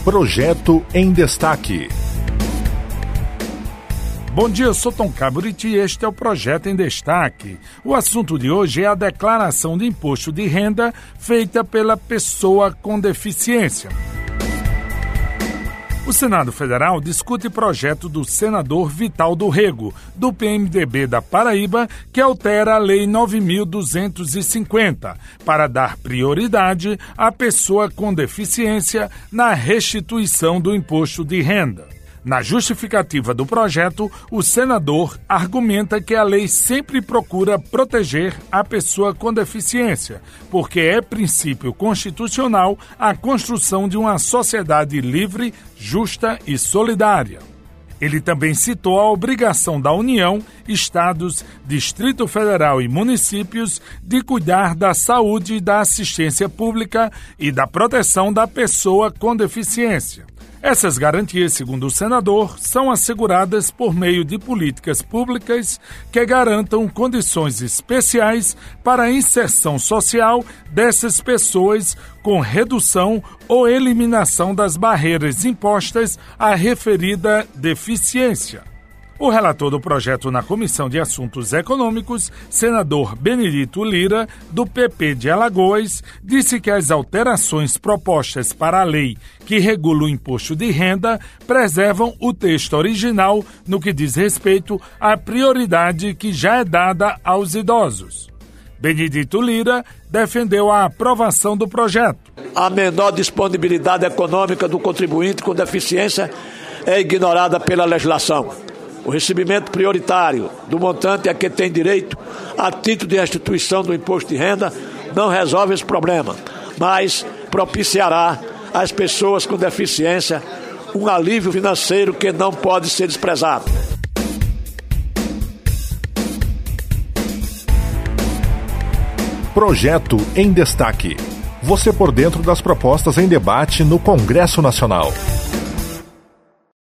Projeto em Destaque. Bom dia, eu sou Tom Caburiti e este é o Projeto em Destaque. O assunto de hoje é a declaração de imposto de renda feita pela pessoa com deficiência. O Senado Federal discute projeto do senador Vital do Rego, do PMDB da Paraíba, que altera a Lei 9.250, para dar prioridade à pessoa com deficiência na restituição do imposto de renda. Na justificativa do projeto, o senador argumenta que a lei sempre procura proteger a pessoa com deficiência, porque é princípio constitucional a construção de uma sociedade livre, justa e solidária. Ele também citou a obrigação da União, Estados, Distrito Federal e municípios de cuidar da saúde e da assistência pública e da proteção da pessoa com deficiência. Essas garantias, segundo o senador, são asseguradas por meio de políticas públicas que garantam condições especiais para a inserção social dessas pessoas com redução ou eliminação das barreiras impostas à referida deficiência. O relator do projeto na Comissão de Assuntos Econômicos, senador Benedito Lira, do PP de Alagoas, disse que as alterações propostas para a lei que regula o imposto de renda preservam o texto original no que diz respeito à prioridade que já é dada aos idosos. Benedito Lira defendeu a aprovação do projeto. A menor disponibilidade econômica do contribuinte com deficiência é ignorada pela legislação. O recebimento prioritário do montante a que tem direito a título de restituição do imposto de renda não resolve esse problema, mas propiciará às pessoas com deficiência um alívio financeiro que não pode ser desprezado. Projeto em Destaque. Você por dentro das propostas em debate no Congresso Nacional.